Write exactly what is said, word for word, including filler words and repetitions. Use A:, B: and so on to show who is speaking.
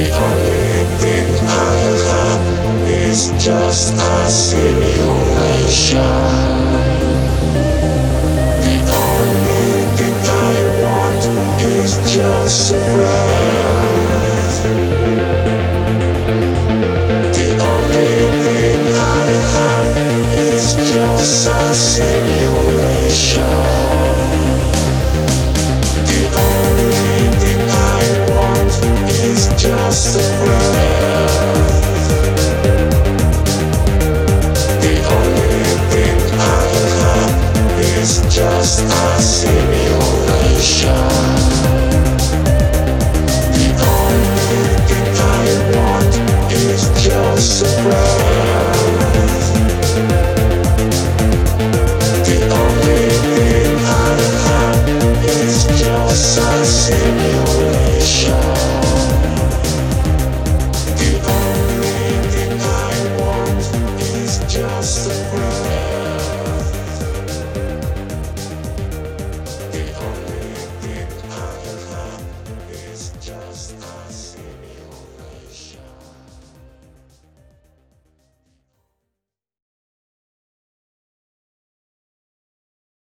A: only thing I have is just a simulation. The only thing I want is just a breath. The only thing I have is just a simulation. The only thing I want is just a breath. The only thing I have is just a simulation. The only thing I want is just a breath. The only thing I have is just a simulation.